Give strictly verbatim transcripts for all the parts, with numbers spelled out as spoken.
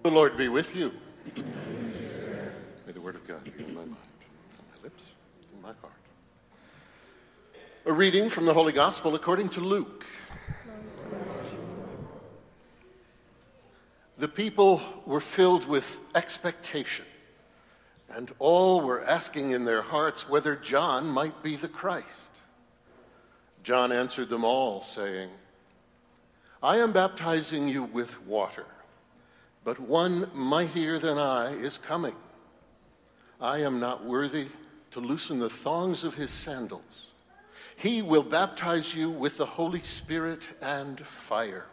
The Lord be with you. May the word of God be in my mind, on my lips, in my heart. A reading from the Holy Gospel according to Luke. The people were filled with expectation, and all were asking in their hearts whether John might be the Christ. John answered them all, saying, I am baptizing you with water, but one mightier than I is coming. I am not worthy to loosen the thongs of his sandals. He will baptize you with the Holy Spirit and fire.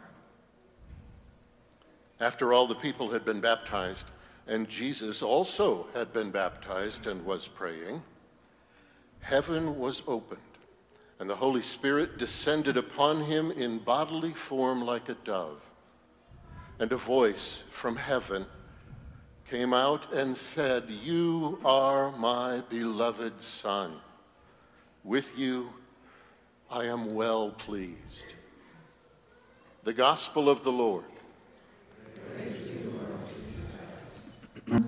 After all the people had been baptized, and Jesus also had been baptized and was praying, heaven was opened, and the Holy Spirit descended upon him in bodily form like a dove. And a voice from heaven came out and said, You are my beloved Son. With you I am well pleased. The Gospel of the Lord. Praise to you, Lord.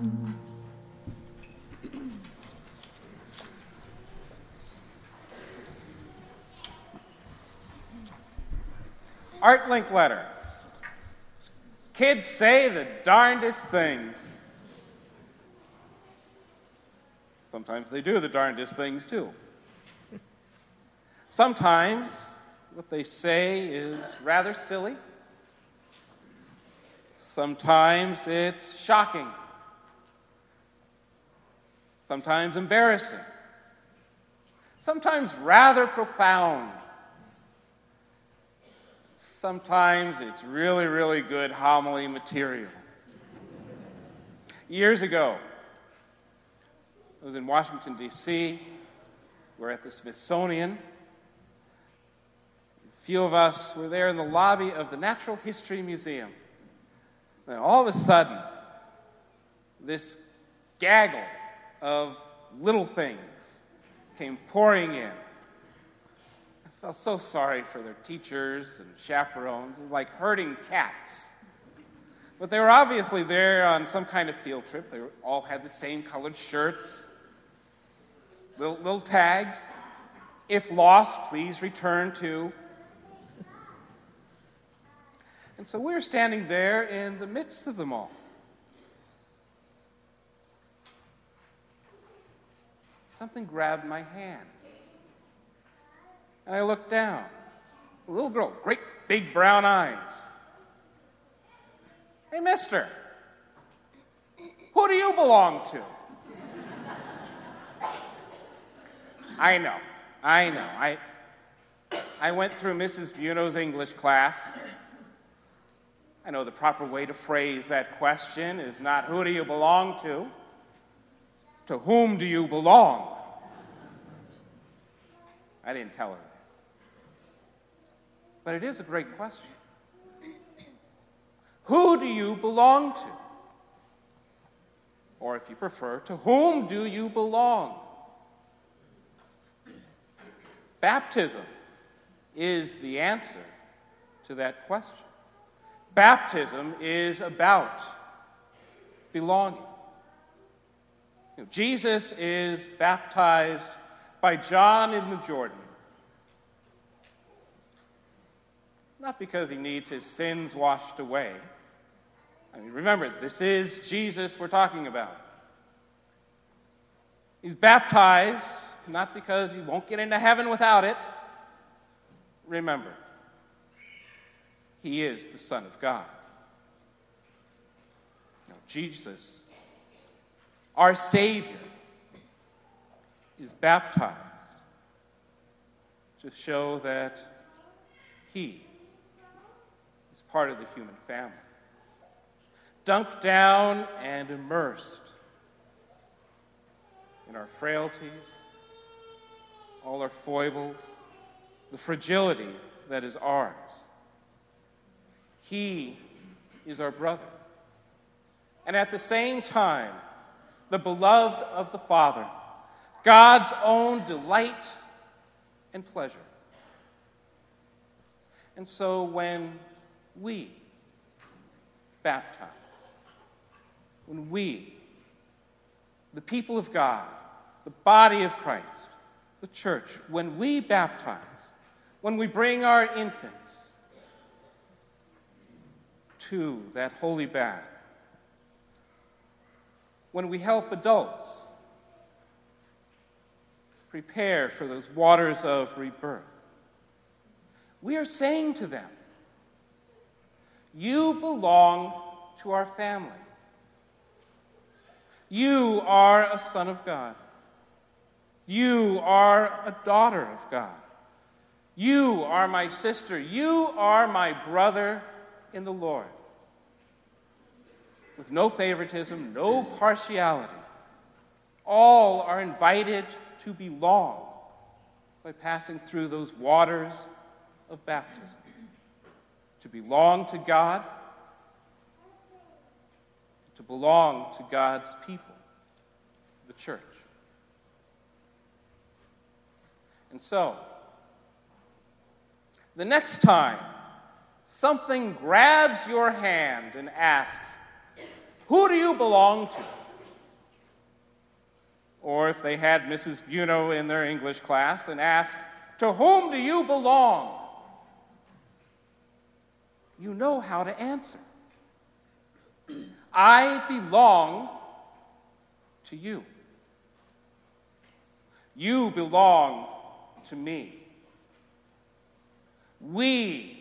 Art Link letter. Kids say the darndest things. Sometimes they do the darndest things, too. Sometimes what they say is rather silly. Sometimes it's shocking. Sometimes embarrassing. Sometimes rather profound. Sometimes it's really, really good homily material. Years ago, I was in Washington, D C We're at the Smithsonian. A few of us were there in the lobby of the Natural History Museum. And all of a sudden, this gaggle of little things came pouring in. I felt so sorry for their teachers and chaperones. It was like herding cats. But they were obviously there on some kind of field trip. They all had the same colored shirts, little, little tags. If lost, please return to. And so we were standing there in the midst of them all. Something grabbed my hand. And I looked down. A little girl, great big brown eyes. Hey, mister, who do you belong to? I know, I know. I, I went through Missus Buno's English class. I know the proper way to phrase that question is not who do you belong to, to whom do you belong? I didn't tell her that. But it is a great question. Who do you belong to? Or if you prefer, to whom do you belong? Baptism is the answer to that question. Baptism is about belonging. You know, Jesus is baptized by John in the Jordan. Not because he needs his sins washed away. I mean, remember, this is Jesus we're talking about. He's baptized not because he won't get into heaven without it. Remember, he is the Son of God. Now, Jesus, our Savior, is baptized to show that he is part of the human family. Dunked down and immersed in our frailties, all our foibles, the fragility that is ours. He is our brother. And at the same time, the beloved of the Father, God's own delight and pleasure. And so when we baptize, when we, the people of God, the body of Christ, the church, when we baptize, when we bring our infants to that holy bath, when we help adults prepare for those waters of rebirth, we are saying to them, you belong to our family. You are a son of God. You are a daughter of God. You are my sister. You are my brother in the Lord. With no favoritism, no partiality. All are invited to belong by passing through those waters of baptism. To belong to God, to belong to God's people, the church. And so, the next time something grabs your hand and asks, who do you belong to? Or if they had Missus Buno in their English class and asked, to whom do you belong? You know how to answer. I belong to you. You belong to me. We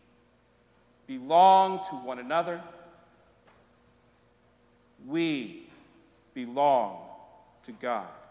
belong to one another. We belong to God.